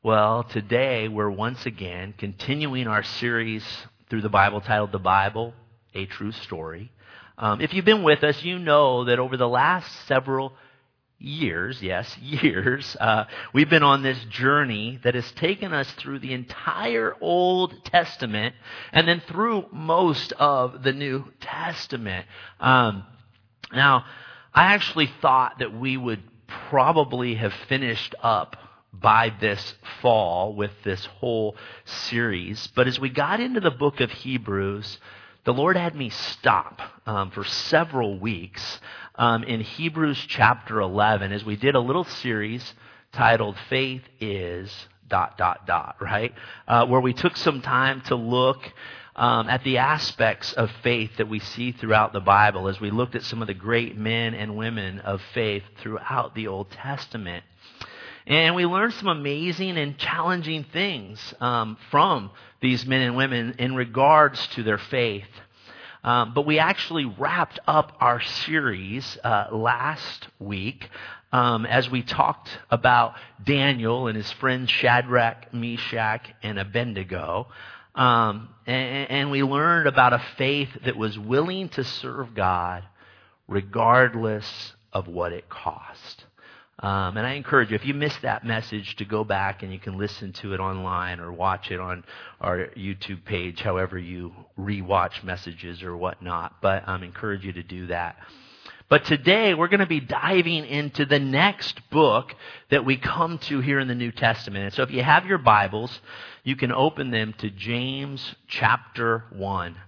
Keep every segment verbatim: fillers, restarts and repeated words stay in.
Well, today we're once again continuing our series through the Bible titled The Bible, A True Story. Um, if you've been with us, you know that over the last several years, yes, years, uh, we've been on this journey that has taken us through the entire Old Testament and then through most of the New Testament. Um, now, I actually thought that we would probably have finished up by this fall with this whole series. But as we got into the book of Hebrews, the Lord had me stop um, for several weeks um, in Hebrews chapter eleven as we did a little series titled Faith is dot, dot, dot, right? Uh, where we took some time to look um, at the aspects of faith that we see throughout the Bible as we looked at some of the great men and women of faith throughout the Old Testament. And we learned some amazing and challenging things um, from these men and women in regards to their faith. Um, but we actually wrapped up our series uh, last week um, as we talked about Daniel and his friends Shadrach, Meshach, and Abednego. Um, and, and we learned about a faith that was willing to serve God regardless of what it cost. Um, and I encourage you, if you missed that message, to go back and you can listen to it online or watch it on our YouTube page, however you rewatch messages or whatnot. But I um, encourage you to do that. But today we're going to be diving into the next book that we come to here in the New Testament. And so if you have your Bibles, you can open them to James chapter one.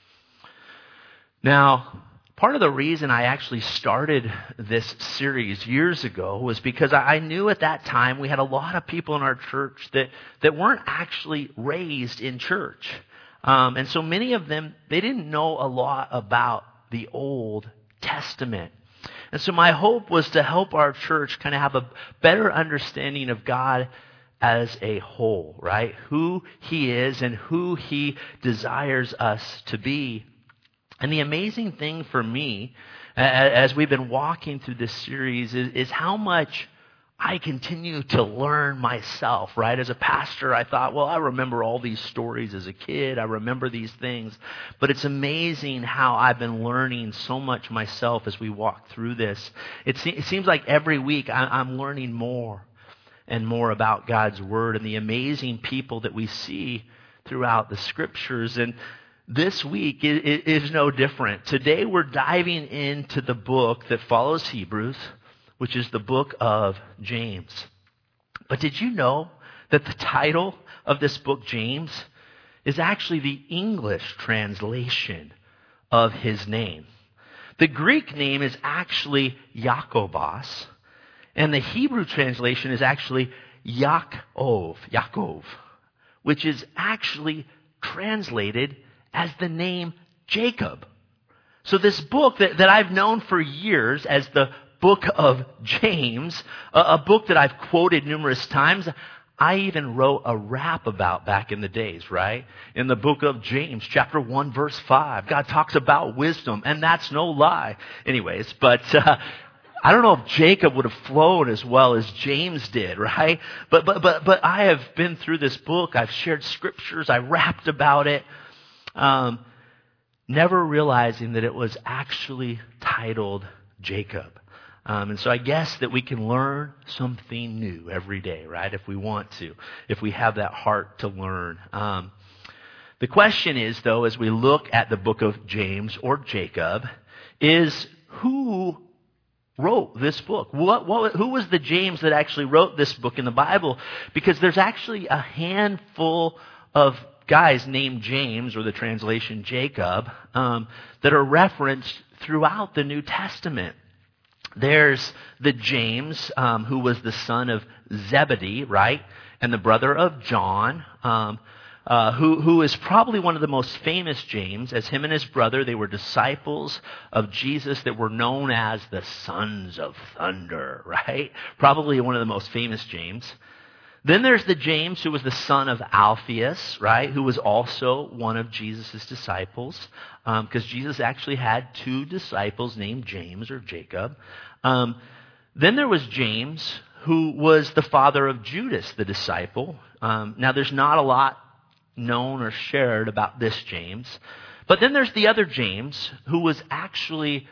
Now, part of the reason I actually started this series years ago was because I knew at that time we had a lot of people in our church that, that weren't actually raised in church. Um, and so many of them, they didn't know a lot about the Old Testament. And so my hope was to help our church kind of have a better understanding of God as a whole, right? Who He is and who He desires us to be. And the amazing thing for me, as we've been walking through this series, is, is how much I continue to learn myself, right? As a pastor, I thought, well, I remember all these stories as a kid. I remember these things. But it's amazing how I've been learning so much myself as we walk through this. It, se- it seems like every week I, I'm learning more and more about God's Word and the amazing people that we see throughout the Scriptures. And this week is no different. Today we're diving into the book that follows Hebrews, which is the book of James. But did you know that the title of this book, James, is actually the English translation of his name? The Greek name is actually Jacobos, and the Hebrew translation is actually Yaakov, Yaakov, which is actually translated as the name Jacob. So this book that, that I've known for years as the book of James, a, a book that I've quoted numerous times, I even wrote a rap about back in the days, right? In the book of James, chapter one, verse five, God talks about wisdom, and that's no lie. Anyways, but uh, I don't know if Jacob would have flown as well as James did, right? But but but but I have been through this book. I've shared scriptures. I rapped about it. Um, never realizing that it was actually titled Jacob. Um, and so I guess that we can learn something new every day, right? If we want to, if we have that heart to learn. Um, the question is, though, as we look at the book of James or Jacob, is who wrote this book? What, what, who was the James that actually wrote this book in the Bible? Because there's actually a handful of guys named James, or the translation Jacob, um, that are referenced throughout the New Testament. There's the James, um, who was the son of Zebedee, right? And the brother of John, um, uh, who, who is probably one of the most famous James. As him and his brother, they were disciples of Jesus that were known as the sons of thunder, right? Probably one of the most famous James. Then there's the James who was the son of Alphaeus, right, who was also one of Jesus' disciples, because um, Jesus actually had two disciples named James or Jacob. Um, then there was James, who was the father of Judas, the disciple. Um, now, there's not a lot known or shared about this James. But then there's the other James, who was actually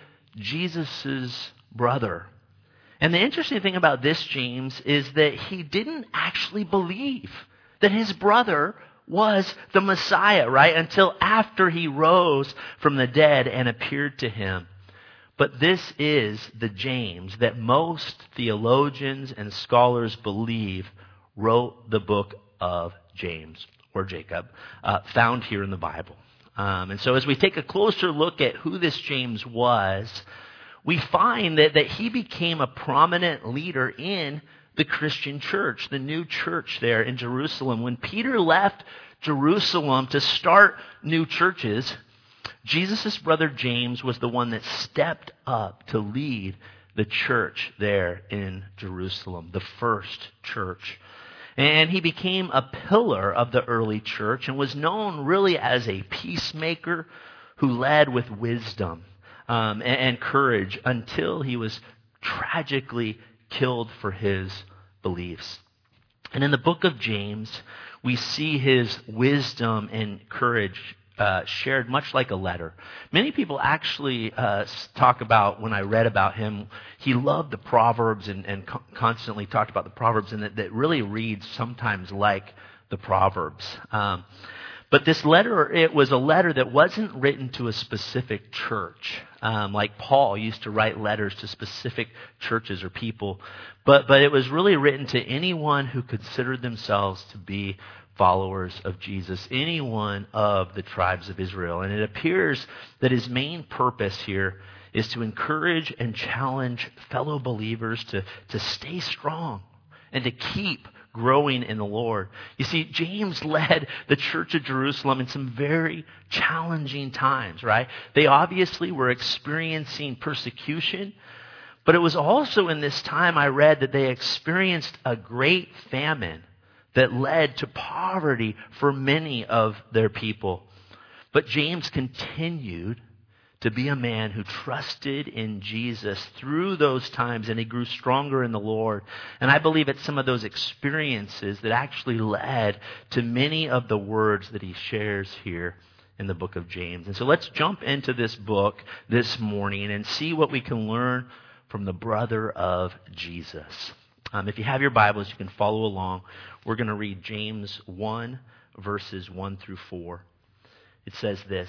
Jesus' brother. And the interesting thing about this James is that he didn't actually believe that his brother was the Messiah, right? Until after he rose from the dead and appeared to him. But this is the James that most theologians and scholars believe wrote the book of James, or Jacob, uh, found here in the Bible. Um, and so as we take a closer look at who this James was, we find that, that he became a prominent leader in the Christian church, the new church there in Jerusalem. When Peter left Jerusalem to start new churches, Jesus' brother James was the one that stepped up to lead the church there in Jerusalem, the first church. And he became a pillar of the early church and was known really as a peacemaker who led with wisdom um, and, and courage until he was tragically killed for his beliefs. And in the book of James, we see his wisdom and courage Uh, shared much like a letter. Many people actually uh, talk about, when I read about him, he loved the Proverbs and, and co- constantly talked about the Proverbs, and that, that really reads sometimes like the Proverbs. Um, but this letter, it was a letter that wasn't written to a specific church, um, like Paul used to write letters to specific churches or people. But, but it was really written to anyone who considered themselves to be followers of Jesus, anyone of the tribes of Israel. And it appears that his main purpose here is to encourage and challenge fellow believers to, to stay strong and to keep growing in the Lord. You see, James led the church of Jerusalem in some very challenging times, right? They obviously were experiencing persecution, but it was also in this time I read that they experienced a great famine that led to poverty for many of their people. But James continued to be a man who trusted in Jesus through those times, and he grew stronger in the Lord. And I believe it's some of those experiences that actually led to many of the words that he shares here in the book of James. And so let's jump into this book this morning and see what we can learn from the brother of Jesus. Um, if you have your Bibles, you can follow along. We're going to read James one, verses one through four. It says this: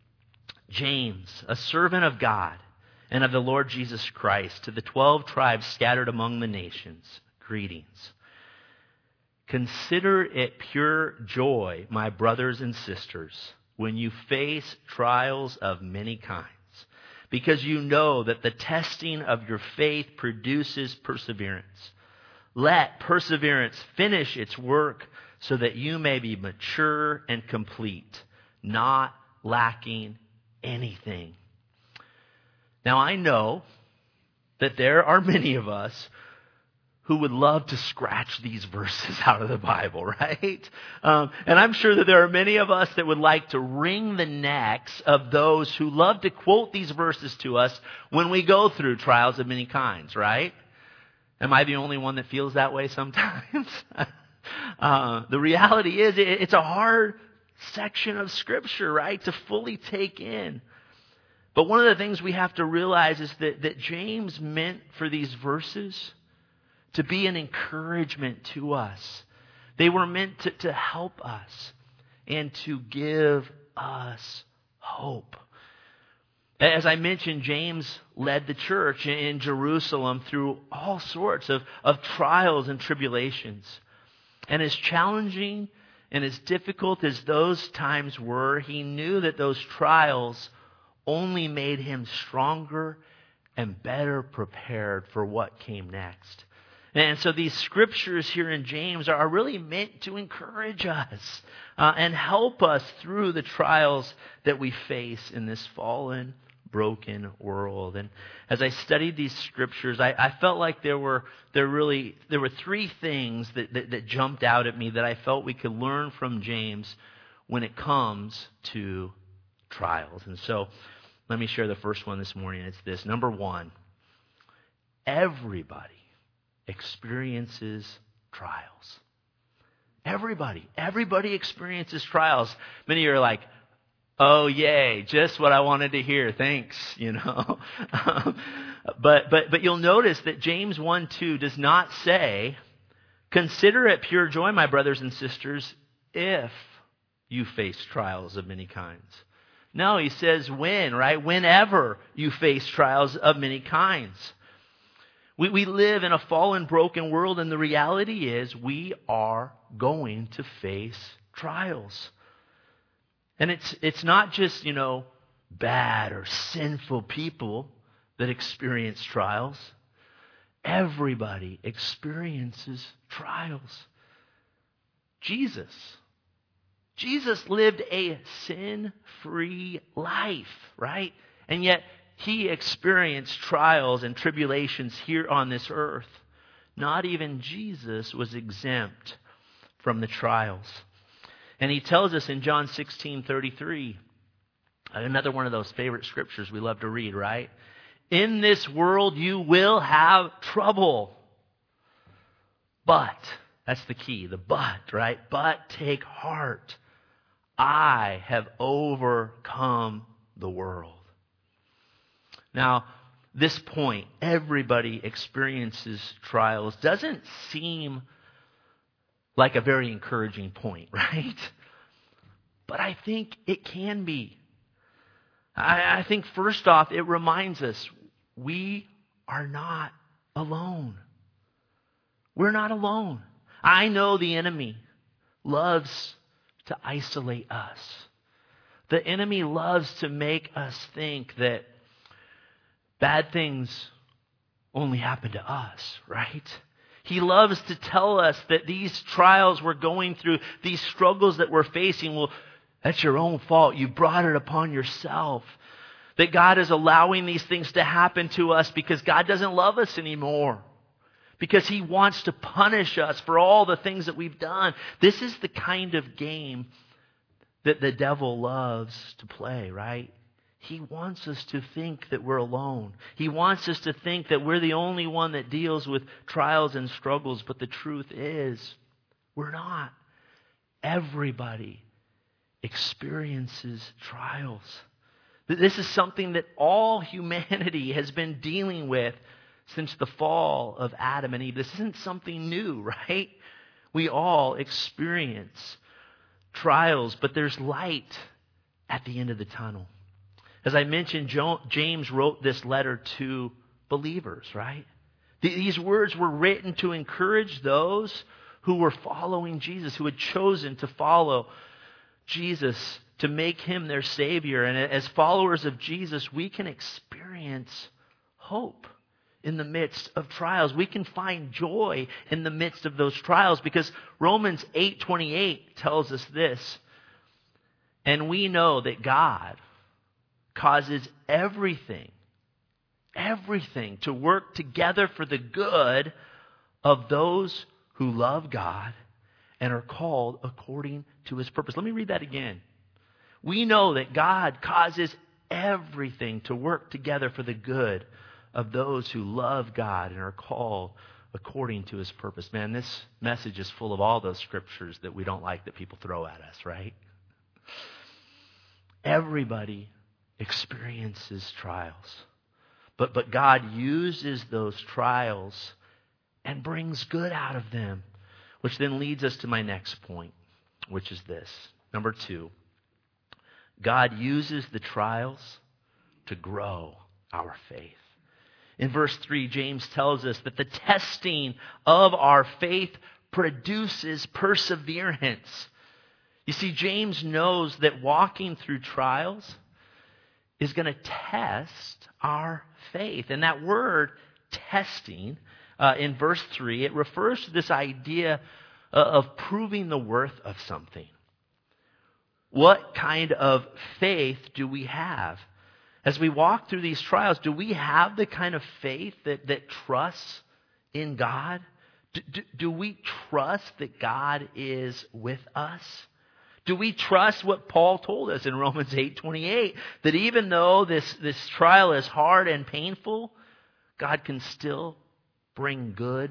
James, a servant of God and of the Lord Jesus Christ, to the twelve tribes scattered among the nations, greetings. Consider it pure joy, my brothers and sisters, when you face trials of many kinds, because you know that the testing of your faith produces perseverance. Let perseverance finish its work so that you may be mature and complete, not lacking anything. Now, I know that there are many of us who would love to scratch these verses out of the Bible, right? Um, and I'm sure that there are many of us that would like to wring the necks of those who love to quote these verses to us when we go through trials of many kinds, right? Am I the only one that feels that way sometimes? uh, the reality is it, it's a hard section of Scripture, right, to fully take in. But one of the things we have to realize is that, that James meant for these verses to be an encouragement to us. They were meant to, to help us and to give us hope. As I mentioned, James led the church in Jerusalem through all sorts of, of trials and tribulations. And as challenging and as difficult as those times were, he knew that those trials only made him stronger and better prepared for what came next. And so these scriptures here in James are really meant to encourage us uh, and help us through the trials that we face in this fallen, broken world. And as I studied these scriptures, I, I felt like there were there really there were three things that, that, that jumped out at me that I felt we could learn from James when it comes to trials. And so let me share the first one this morning. It's this. Number one, everybody experiences trials. Everybody, everybody experiences trials. Many are like, oh, yay, just what I wanted to hear. Thanks, you know. but but but you'll notice that James one two does not say, consider it pure joy, my brothers and sisters, if you face trials of many kinds. No, he says when, right? Whenever you face trials of many kinds. We, we live in a fallen, broken world, and the reality is we are going to face trials. And it's it's not just, you know, bad or sinful people that experience trials. Everybody experiences trials. Jesus. Jesus lived a sin-free life, right? And yet he experienced trials and tribulations here on this earth. Not even Jesus was exempt from the trials. And he tells us in John sixteen thirty-three, another one of those favorite scriptures we love to read, right? In this world you will have trouble. But, that's the key, the but, right? But take heart. I have overcome the world. Now, this point, everybody experiences trials, doesn't seem like a very encouraging point, right? But I think it can be. I, I think first off, it reminds us we are not alone. We're not alone. I know the enemy loves to isolate us. The enemy loves to make us think that bad things only happen to us, right? He loves to tell us that these trials we're going through, these struggles that we're facing, well, that's your own fault. You brought it upon yourself. That God is allowing these things to happen to us because God doesn't love us anymore. Because he wants to punish us for all the things that we've done. This is the kind of game that the devil loves to play, right? He wants us to think that we're alone. He wants us to think that we're the only one that deals with trials and struggles. But the truth is, we're not. Everybody experiences trials. This is something that all humanity has been dealing with since the fall of Adam and Eve. This isn't something new, right? We all experience trials, but there's light at the end of the tunnel. As I mentioned, James wrote this letter to believers, right? These words were written to encourage those who were following Jesus, who had chosen to follow Jesus, to make him their Savior. And as followers of Jesus, we can experience hope in the midst of trials. We can find joy in the midst of those trials because Romans eight twenty-eight tells us this. And we know that God causes everything, everything to work together for the good of those who love God and are called according to his purpose. Let me read that again. We know that God causes everything to work together for the good of those who love God and are called according to his purpose. Man, this message is full of all those scriptures that we don't like that people throw at us, right? Everybody experiences trials. But, but God uses those trials and brings good out of them, which then leads us to my next point, which is this. Number two, God uses the trials to grow our faith. In verse three, James tells us that the testing of our faith produces perseverance. You see, James knows that walking through trials is going to test our faith. And that word, testing, uh, in verse three, it refers to this idea uh, of proving the worth of something. What kind of faith do we have? As we walk through these trials, do we have the kind of faith that, that trusts in God? Do, do, do we trust that God is with us? Do we trust what Paul told us in Romans eight twenty-eight? That even though this, this trial is hard and painful, God can still bring good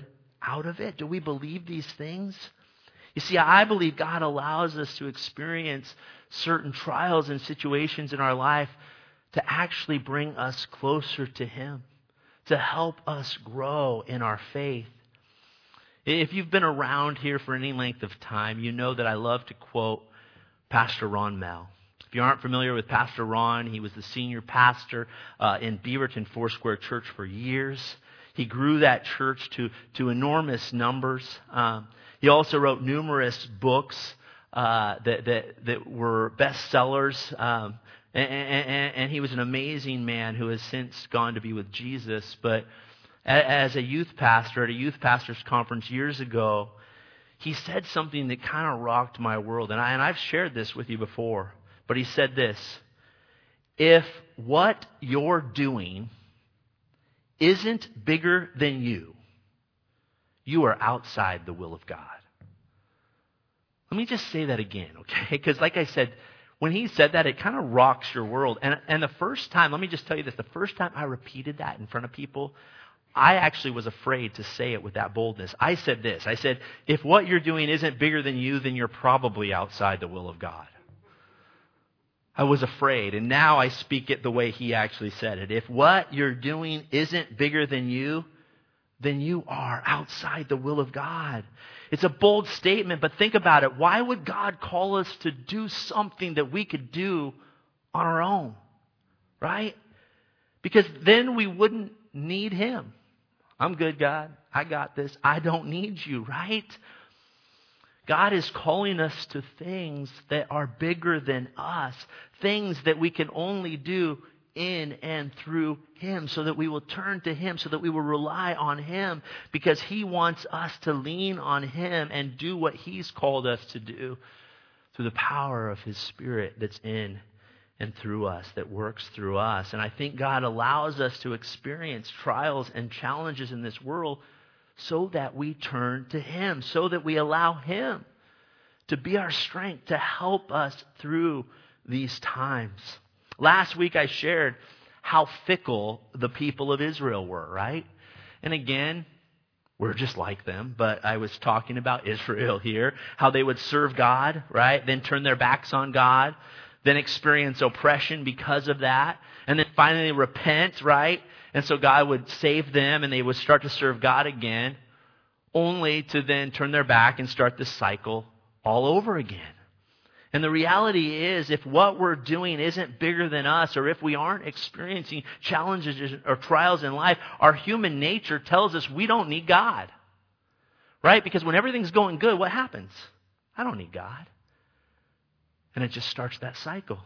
out of it? Do we believe these things? You see, I believe God allows us to experience certain trials and situations in our life to actually bring us closer to Him, to help us grow in our faith. If you've been around here for any length of time, you know that I love to quote Pastor Ron Mell. If you aren't familiar with Pastor Ron, he was the senior pastor uh, in Beaverton Foursquare Church for years. He grew that church to, to enormous numbers. Um, he also wrote numerous books uh, that, that, that were bestsellers. Um, and, and, and he was an amazing man who has since gone to be with Jesus. But as a youth pastor at a youth pastors conference years ago, he said something that kind of rocked my world. And, I, and I've shared this with you before. But he said this: if what you're doing isn't bigger than you, you are outside the will of God. Let me just say that again, okay? Because like I said, when he said that, it kind of rocks your world. And, and the first time, let me just tell you this, the first time I repeated that in front of people, I actually was afraid to say it with that boldness. I said this, I said, if what you're doing isn't bigger than you, then you're probably outside the will of God. I was afraid, and now I speak it the way he actually said it. If what you're doing isn't bigger than you, then you are outside the will of God. It's a bold statement, but think about it. Why would God call us to do something that we could do on our own? Right? Because then we wouldn't need Him. I'm good, God. I got this. I don't need you, right? God is calling us to things that are bigger than us, things that we can only do in and through Him, so that we will turn to Him, so that we will rely on Him, because He wants us to lean on Him and do what He's called us to do through the power of His Spirit that's in and through us, that works through us. And I think God allows us to experience trials and challenges in this world so that we turn to Him, so that we allow Him to be our strength, to help us through these times. Last week I shared how fickle the people of Israel were, right? And again, we're just like them, but I was talking about Israel here, how they would serve God, right? Then turn their backs on God, then experience oppression because of that, and then finally repent, right? And so God would save them and they would start to serve God again, only to then turn their back and start this cycle all over again. And the reality is, if what we're doing isn't bigger than us, or if we aren't experiencing challenges or trials in life, our human nature tells us we don't need God. Right? Because when everything's going good, what happens? I don't need God. And it just starts that cycle.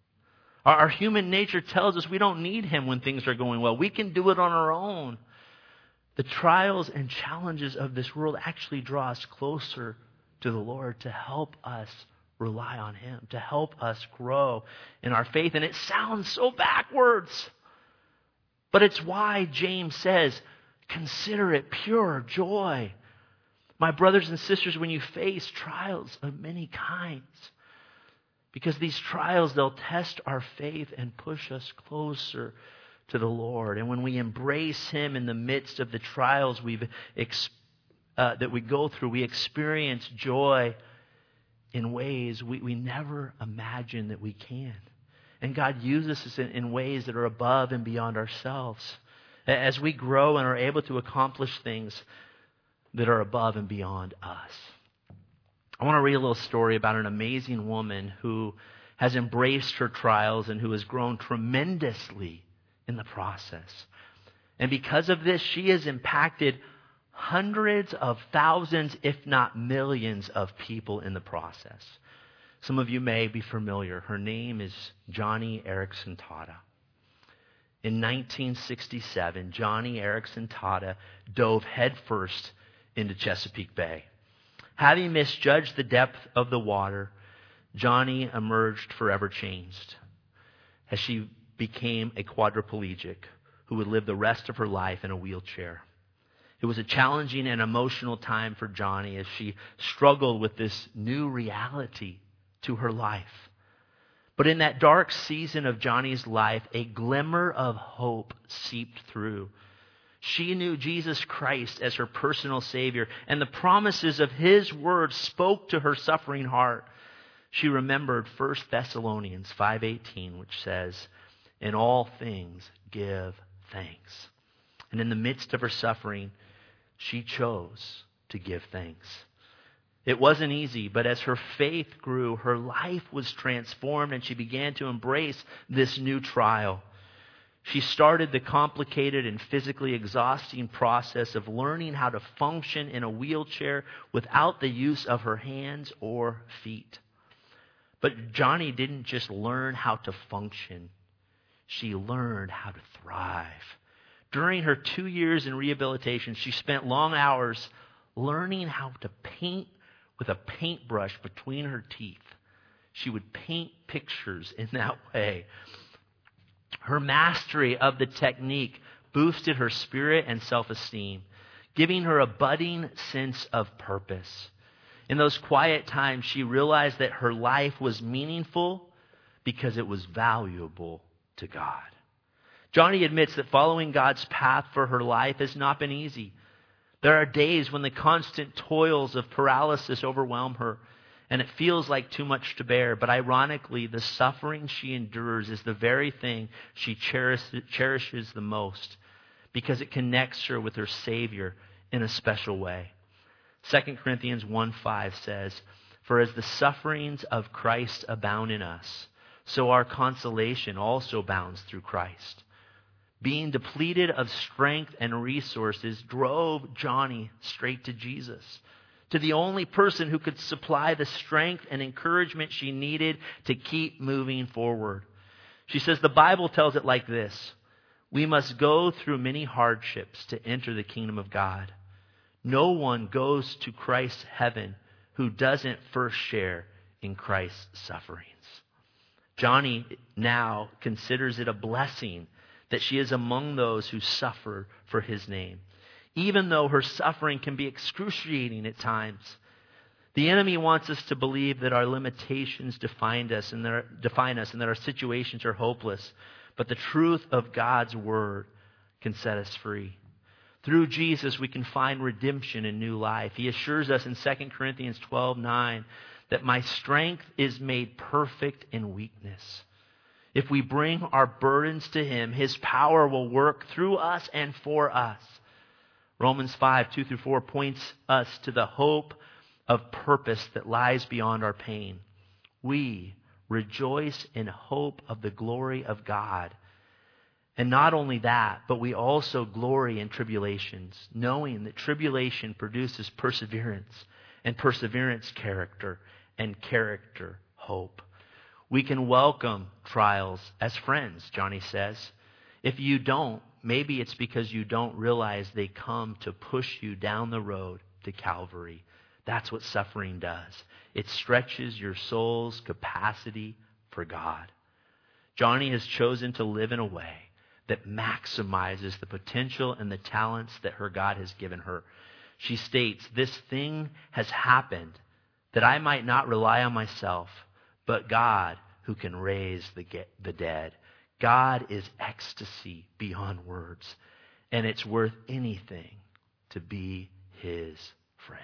Our human nature tells us we don't need Him when things are going well. We can do it on our own. The trials and challenges of this world actually draw us closer to the Lord, to help us rely on Him, to help us grow in our faith. And it sounds so backwards, but it's why James says, consider it pure joy, my brothers and sisters, when you face trials of many kinds. Because these trials, they'll test our faith and push us closer to the Lord. And when we embrace Him in the midst of the trials we've ex- uh, that we go through, we experience joy in ways we, we never imagined that we can. And God uses us in, in ways that are above and beyond ourselves, as we grow and are able to accomplish things that are above and beyond us. I want to read a little story about an amazing woman who has embraced her trials and who has grown tremendously in the process. And because of this, she has impacted hundreds of thousands, if not millions, of people in the process. Some of you may be familiar. Her name is Joni Eareckson Tada. In nineteen sixty-seven, Joni Eareckson Tada dove headfirst into Chesapeake Bay. Having misjudged the depth of the water, Joni emerged forever changed as she became a quadriplegic who would live the rest of her life in a wheelchair. It was a challenging and emotional time for Joni as she struggled with this new reality to her life. But in that dark season of Joni's life, a glimmer of hope seeped through. She knew Jesus Christ as her personal Savior, and the promises of His word spoke to her suffering heart. She remembered First Thessalonians five eighteen, which says, "In all things give thanks." And in the midst of her suffering, she chose to give thanks. It wasn't easy, but as her faith grew, her life was transformed and she began to embrace this new trial. She started the complicated and physically exhausting process of learning how to function in a wheelchair without the use of her hands or feet. But Johnny didn't just learn how to function. She learned how to thrive. During her two years in rehabilitation, she spent long hours learning how to paint with a paintbrush between her teeth. She would paint pictures in that way. Her mastery of the technique boosted her spirit and self-esteem, giving her a budding sense of purpose. In those quiet times, she realized that her life was meaningful because it was valuable to God. Johnny admits that following God's path for her life has not been easy. There are days when the constant toils of paralysis overwhelm her, and it feels like too much to bear. But ironically, the suffering she endures is the very thing she cherishes the most, because it connects her with her Savior in a special way. Second Corinthians one five says, "For as the sufferings of Christ abound in us, so our consolation also abounds through Christ." Being depleted of strength and resources drove Johnny straight to Jesus, to the only person who could supply the strength and encouragement she needed to keep moving forward. She says the Bible tells it like this: "We must go through many hardships to enter the kingdom of God. No one goes to Christ's heaven who doesn't first share in Christ's sufferings." Johnny now considers it a blessing that she is among those who suffer for His name, even though her suffering can be excruciating at times. The enemy wants us to believe that our limitations define us and that our, define us and that our situations are hopeless. But the truth of God's word can set us free. Through Jesus, we can find redemption and new life. He assures us in Second Corinthians twelve nine that my strength is made perfect in weakness. If we bring our burdens to Him, His power will work through us and for us. Romans five two through four points us to the hope of purpose that lies beyond our pain. We rejoice in hope of the glory of God. And not only that, but we also glory in tribulations, knowing that tribulation produces perseverance, and perseverance character, and character hope. We can welcome trials as friends, Johnny says. If you don't, maybe it's because you don't realize they come to push you down the road to Calvary. That's what suffering does. It stretches your soul's capacity for God. Johnny has chosen to live in a way that maximizes the potential and the talents that her God has given her. She states, "This thing has happened that I might not rely on myself, but God who can raise the, the dead." God is ecstasy beyond words, and it's worth anything to be His friend.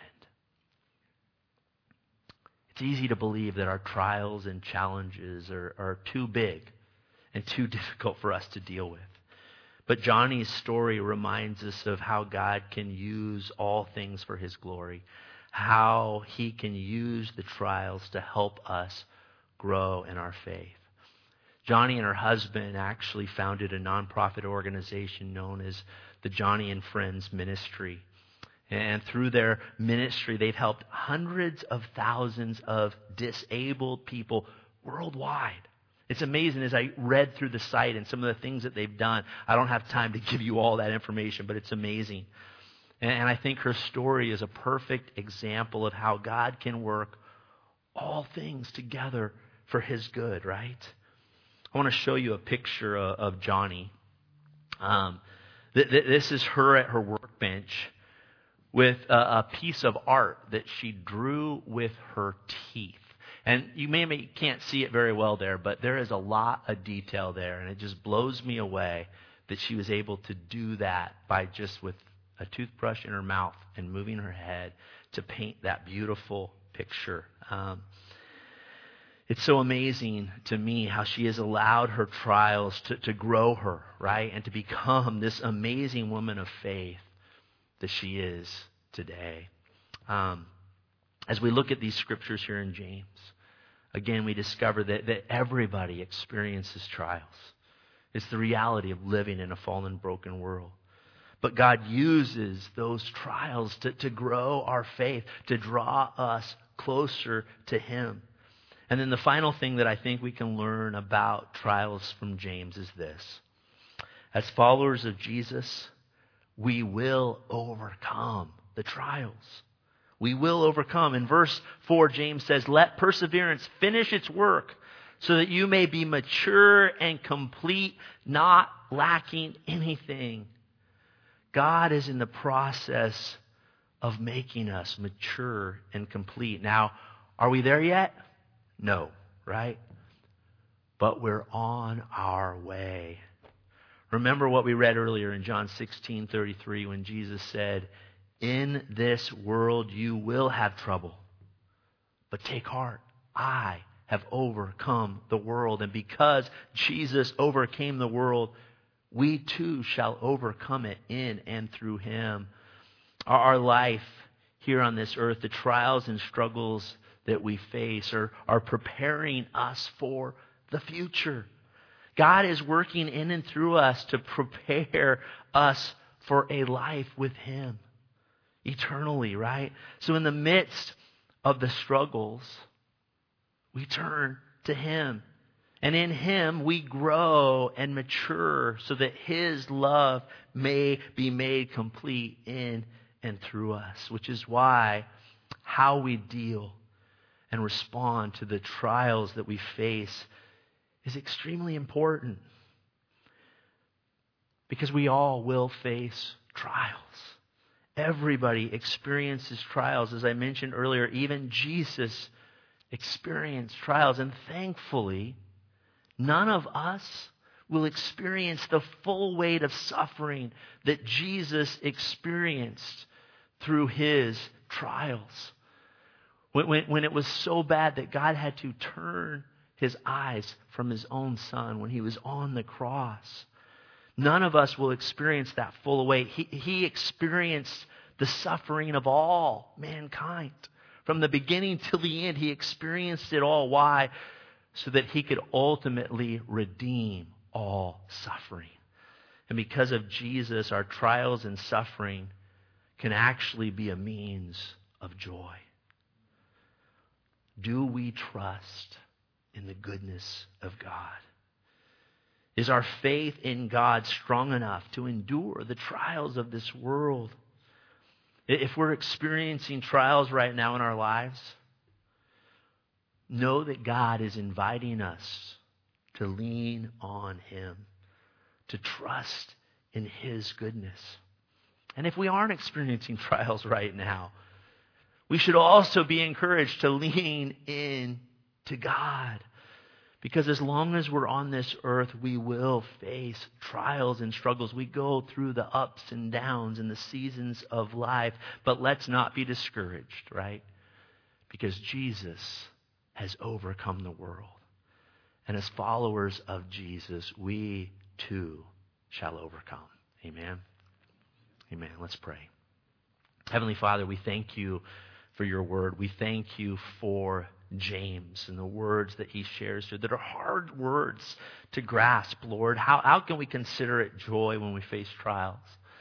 It's easy to believe that our trials and challenges are, are too big and too difficult for us to deal with. But Johnny's story reminds us of how God can use all things for His glory, how He can use the trials to help us grow in our faith. Johnny and her husband actually founded a nonprofit organization known as the Johnny and Friends Ministry. And through their ministry, they've helped hundreds of thousands of disabled people worldwide. It's amazing as I read through the site and some of the things that they've done. I don't have time to give you all that information, but it's amazing. And I think her story is a perfect example of how God can work all things together for His good, right? I want to show you a picture of, of Johnny. Um, th- th- this is her at her workbench with a, a piece of art that she drew with her teeth. And you may, may can't see it very well there, but there is a lot of detail there, and it just blows me away that she was able to do that by just with a toothbrush in her mouth and moving her head to paint that beautiful picture. Um, it's so amazing to me how she has allowed her trials to, to grow her, right? And to become this amazing woman of faith that she is today. Um, as we look at these scriptures here in James, again, we discover that, that everybody experiences trials. It's the reality of living in a fallen, broken world. But God uses those trials to, to grow our faith, to draw us closer to Him. And then the final thing that I think we can learn about trials from James is this. As followers of Jesus, we will overcome the trials. We will overcome. In verse four, James says, "Let perseverance finish its work so that you may be mature and complete, not lacking anything." God is in the process of making us mature and complete. Now, are we there yet? No, right? But we're on our way. Remember what we read earlier in John sixteen thirty-three when Jesus said, "In this world you will have trouble, but take heart. I have overcome the world." And because Jesus overcame the world, we too shall overcome it in and through Him. Our life here on this earth, the trials and struggles that we face are, are preparing us for the future. God is working in and through us to prepare us for a life with Him eternally, right? So in the midst of the struggles, we turn to Him. And in Him we grow and mature so that His love may be made complete in and through us, which is why how we deal and respond to the trials that we face is extremely important. Because we all will face trials. Everybody experiences trials. As I mentioned earlier, even Jesus experienced trials. And thankfully, none of us will experience the full weight of suffering that Jesus experienced through His trials. When, when, when it was so bad that God had to turn His eyes from His own Son when He was on the cross. None of us will experience that full weight. He, he experienced the suffering of all mankind. From the beginning till the end, He experienced it all. Why? So that He could ultimately redeem all suffering. And because of Jesus, our trials and suffering can actually be a means of joy. Do we trust in the goodness of God? Is our faith in God strong enough to endure the trials of this world? If we're experiencing trials right now in our lives, know that God is inviting us to lean on Him, to trust in His goodness. And if we aren't experiencing trials right now, we should also be encouraged to lean in to God. Because as long as we're on this earth, we will face trials and struggles. We go through the ups and downs and the seasons of life. But let's not be discouraged, right? Because Jesus has overcome the world. And as followers of Jesus, we too shall overcome. Amen. Amen. Let's pray. Heavenly Father, we thank You for Your word. We thank You for James and the words that he shares here that are hard words to grasp, Lord. How, how can we consider it joy when we face trials?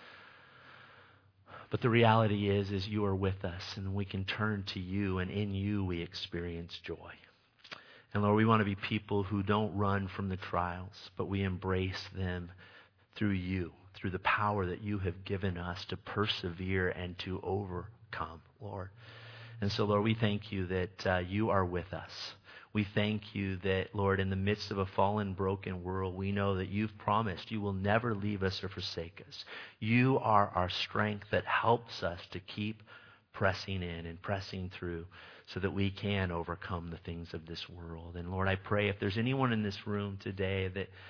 But the reality is, is You are with us and we can turn to You, and in You we experience joy. And Lord, we want to be people who don't run from the trials, but we embrace them through You, through the power that You have given us to persevere and to overcome, Lord. And so, Lord, we thank You that uh, You are with us. We thank You that, Lord, in the midst of a fallen, broken world, we know that You've promised You will never leave us or forsake us. You are our strength that helps us to keep pressing in and pressing through so that we can overcome the things of this world. And Lord, I pray if there's anyone in this room today that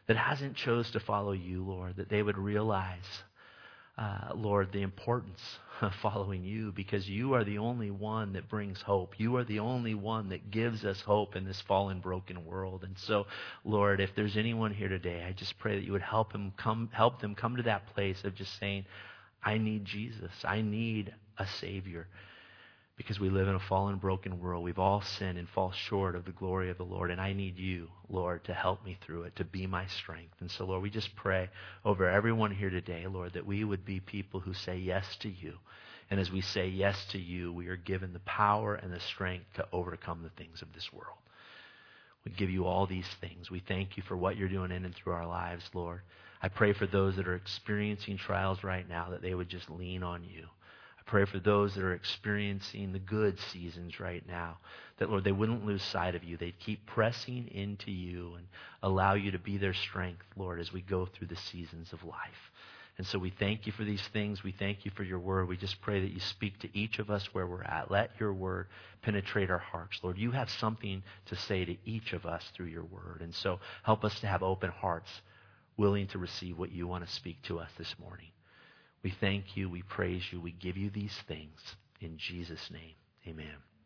that hasn't chose to follow you, Lord, that they would realize, uh, Lord, the importance of following you, because you are the only one that brings hope. You are the only one that gives us hope in this fallen, broken world. And so, Lord, if there's anyone here today, I just pray that you would help him come, help them come to that place of just saying, I need Jesus. I need a Savior. Because we live in a fallen, broken world. We've all sinned and fall short of the glory of the Lord. And I need you, Lord, to help me through it, to be my strength. And so, Lord, we just pray over everyone here today, Lord, that we would be people who say yes to you. And as we say yes to you, we are given the power and the strength to overcome the things of this world. We give you all these things. We thank you for what you're doing in and through our lives, Lord. I pray for those that are experiencing trials right now, that they would just lean on you. Pray for those that are experiencing the good seasons right now, that, Lord, they wouldn't lose sight of you. They'd keep pressing into you and allow you to be their strength, Lord, as we go through the seasons of life. And so we thank you for these things. We thank you for your word. We just pray that you speak to each of us where we're at. Let your word penetrate our hearts. Lord, you have something to say to each of us through your word. And so help us to have open hearts, willing to receive what you want to speak to us this morning. We thank you, we praise you, we give you these things. In Jesus' name, amen.